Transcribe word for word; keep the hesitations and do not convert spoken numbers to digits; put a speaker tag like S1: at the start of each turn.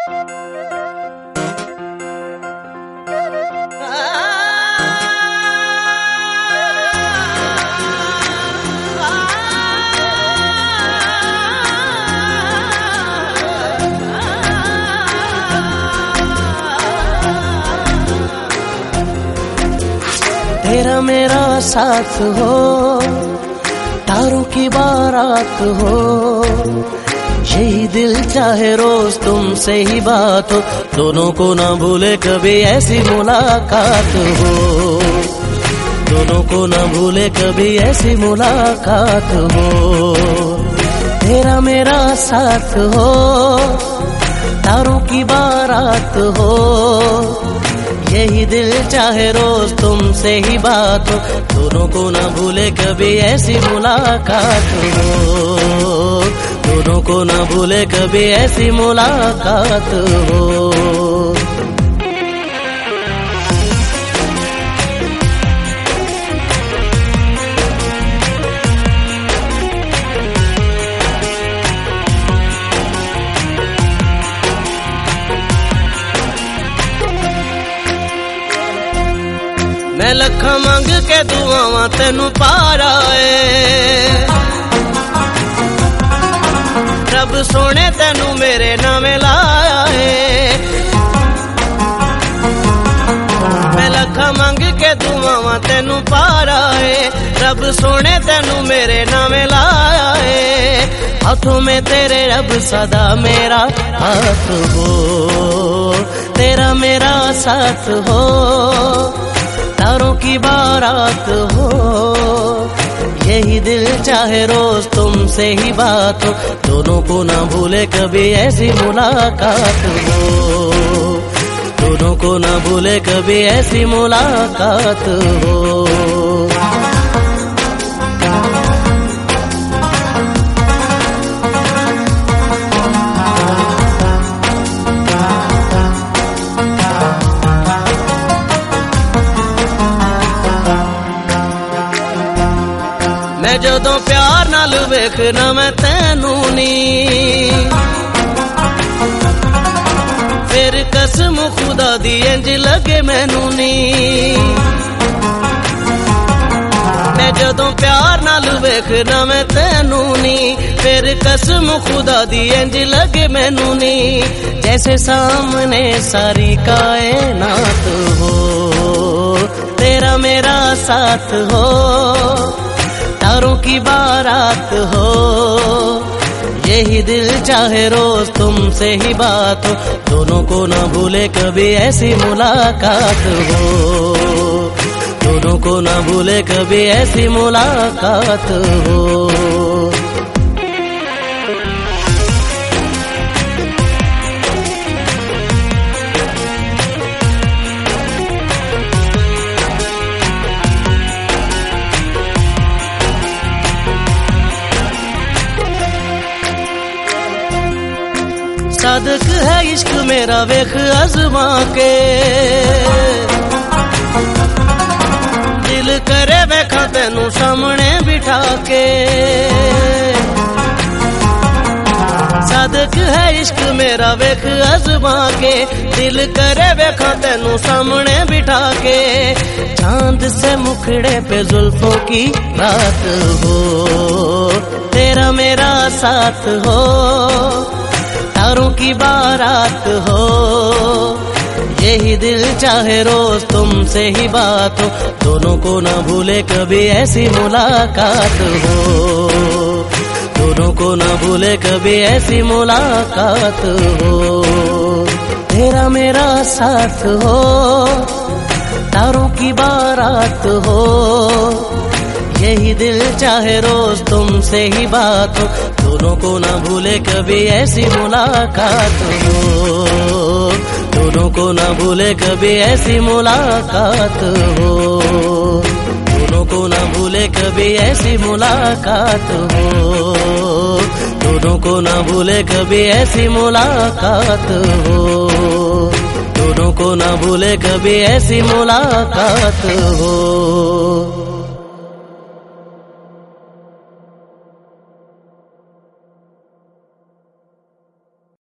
S1: तेरा मेरा साथ हो, तारों की बारात हो, यही दिल चाहे रोज तुमसे ही बात हो, दोनों को ना भूले कभी ऐसी मुलाकात हो, दोनों को ना भूले कभी ऐसी मुलाकात हो। तेरा मेरा साथ हो, तारों की बारात हो, यही दिल चाहे रोज तुमसे ही बात हो, दोनों को ना भूले कभी ऐसी मुलाकात हो, दोनों को ना भूले कभी ऐसी मुलाकात हो। मैं लखा मंग के दुआवां तेनू पारा है, रब सोने तेनू मेरे नामे लाया है। मैं लखा मंग के दुआवां तेनू पारा है, रब सोने तेनू मेरे नामे लाया है। हाथों में तेरे रब सदा मेरा हाथ हो, तेरा मेरा साथ हो, तारों की बारात हो, यही दिल चाहे रोज तुमसे ही बात हो, दोनों को ना भूले कभी ऐसी मुलाकात हो, दोनों को ना भूले कभी ऐसी मुलाकात हो। मैं जदों प्यार नाल वेखना मैं तैनू नी, फिर कसम खुदा दी इंज लगे मैनू नी। मैं जदों प्यार नाल वेखना मैं तैनू नी, फिर कसम खुदा दी इंज लगे मैनू नी। जैसे सामने सारी कायनात हो, तेरा मेरा साथ हो, तारों की बारात हो, यही दिल चाहे रोज तुमसे ही बात हो, दोनों को ना भूले कभी ऐसी मुलाकात हो, दोनों को ना भूले कभी ऐसी मुलाकात हो। सादक है इश्क मेरा वेख अज़मा के, दिल करे वेखा तेनू सामने बिठा के। सादक है इश्क मेरा वेख अज़मा के, दिल करे वेखा तेनू सामने बिठा के। चांद से मुखड़े पे जुल्फों की रात हो, तेरा मेरा साथ हो, तारों की बारात हो, यही दिल चाहे रोज तुमसे ही बात हो, दोनों को ना भूले कभी ऐसी मुलाकात हो, दोनों को ना भूले कभी ऐसी मुलाकात हो। तेरा मेरा साथ हो, तारों की बारात हो, यही दिल चाहे रोज तुमसे ही बात हो, दोनों को ना भूले कभी ऐसी मुलाकात हो, दोनों को ना भूले कभी ऐसी मुलाकात हो, दोनों को ना भूले कभी ऐसी मुलाकात हो, दोनों को ना भूले कभी ऐसी मुलाकात हो, दोनों को ना भूले कभी ऐसी मुलाकात हो।